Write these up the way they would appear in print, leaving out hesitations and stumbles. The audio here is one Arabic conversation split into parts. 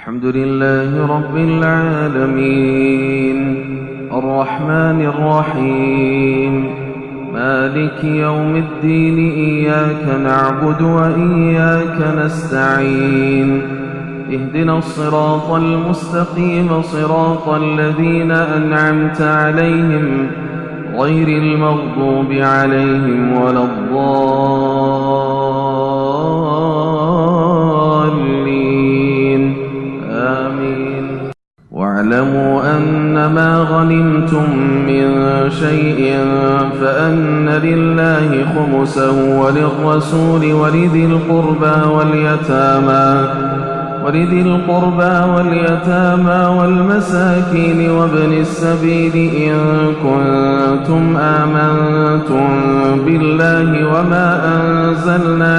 الحمد لله رب العالمين الرحمن الرحيم مالك يوم الدين إياك نعبد وإياك نستعين اهدنا الصراط المستقيم صراط الذين أنعمت عليهم غير المغضوب عليهم ولا الضالين آمين. واعلموا أنما غنمتم من شيء فأن لله خمسه وللرسول ولذي القربى واليتامى والمساكين وابن السبيل إن كنتم آمنتم بالله وما أنزلنا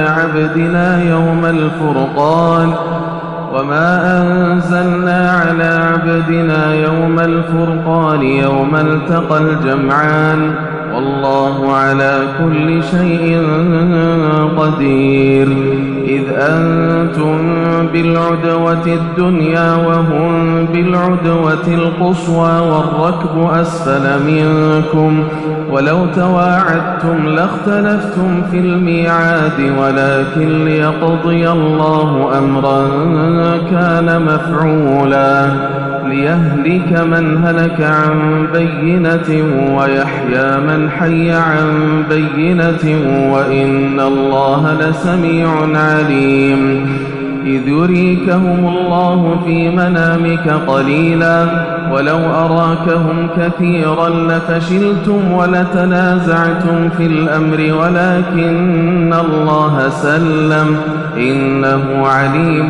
على عبدنا يوم الفرقان يوم التقى الجمعان والله على كل شيء قدير. إذ أنتم بالعدوة الدنيا وهم بالعدوة القصوى والركب أسفل منكم ولو تواعدتم لاختلفتم في الميعاد ولكن ليقضي الله أمرا كان مفعولا ليهلك من هلك عن بينة ويحيى من حي عن بينة وإن الله لسميع عليم. إذ يريكهم الله في منامك قليلا ولو أراكهم كثيرا لفشلتم ولتنازعتم في الأمر ولكن الله سلم إنه عليم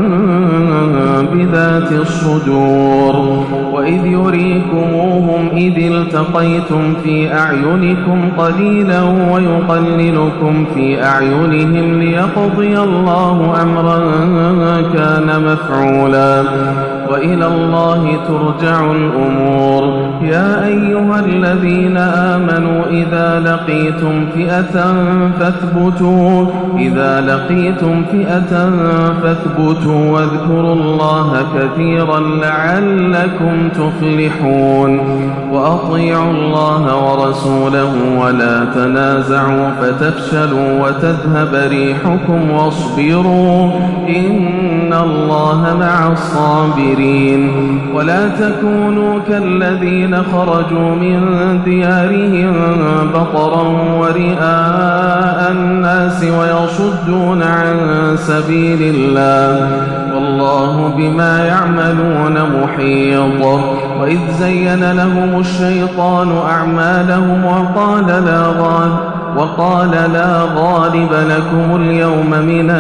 بذات الصدور. وإذ يريكموهم إذ التقيتم في أعينكم قليلا ويقللكم في أعينهم ليقضي الله أمرا كان مفعولا وإلى الله ترجع الأمور. يا أيها الذين آمنوا إذا لقيتم فئة فاثبتوا واذكروا الله كثيرا لعلكم تفلحون. وأطيعوا الله ورسوله ولا تنازعوا فتفشلوا وتذهب ريحكم واصبروا إن الله مع الصابرين. ولا تكونوا كالذين خرجوا من ديارهم بطرا ورئاء الناس ويصدون عن سبيل الله والله بما يعملون محيط. وإذ زين لهم الشيطان أعمالهم وقال لا غالب لكم اليوم من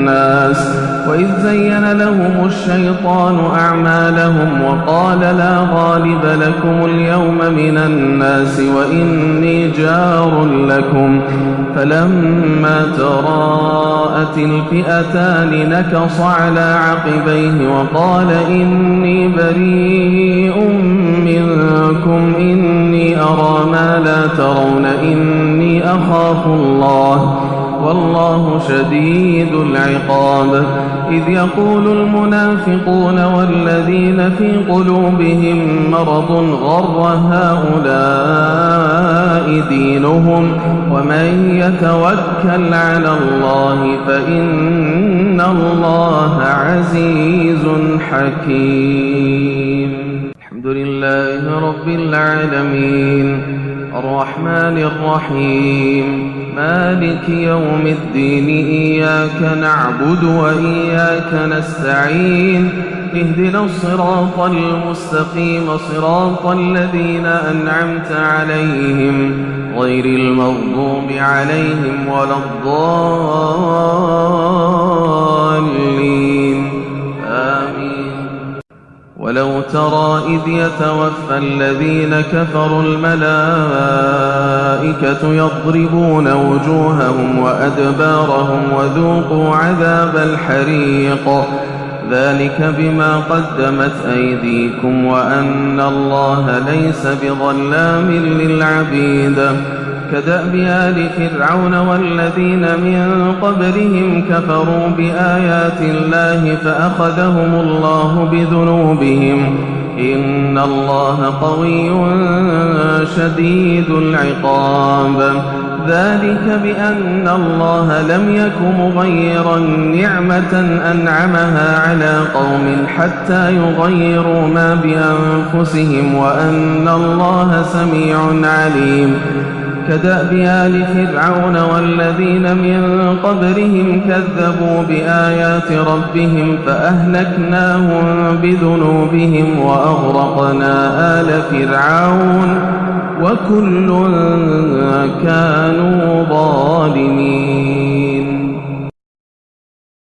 الناس وإني جار لكم فلما تراءت الفئتان نكص على عقبيه وقال إني بريء منكم إني أرى ما لا ترون إني أخاف الله والله شديد العقاب. إذ يقول المنافقون والذين في قلوبهم مرض غر هؤلاء دينهم ومن يتوكل على الله فإن الله عزيز حكيم. الحمد لله رب العالمين الرحمن الرحيم مالك يوم الدين إياك نعبد وإياك نستعين اهدنا الصراط المستقيم صراط الذين أنعمت عليهم غير المغضوب عليهم ولا الضالين آمين. ولو ترى إذ يتوفى الذين كفروا الملائكة يضربون وجوههم وأدبارهم وذوقوا عذاب الحريق ذلك بما قدمت أيديكم وأن الله ليس بظلام للعبيد. كدأب آل فرعون والذين من قبلهم كفروا بآيات الله فأخذهم الله بذنوبهم إن الله قوي شديد العقاب ذلك بأن الله لم يك مغيرا نعمة أنعمها على قوم حتى يغيروا ما بأنفسهم وأن الله سميع عليم كدأب آل فرعون والذين من قبلهم كذبوا بآيات ربهم فأهلكناهم بذنوبهم وأغرقنا آل فرعون وكل كانوا ظالمين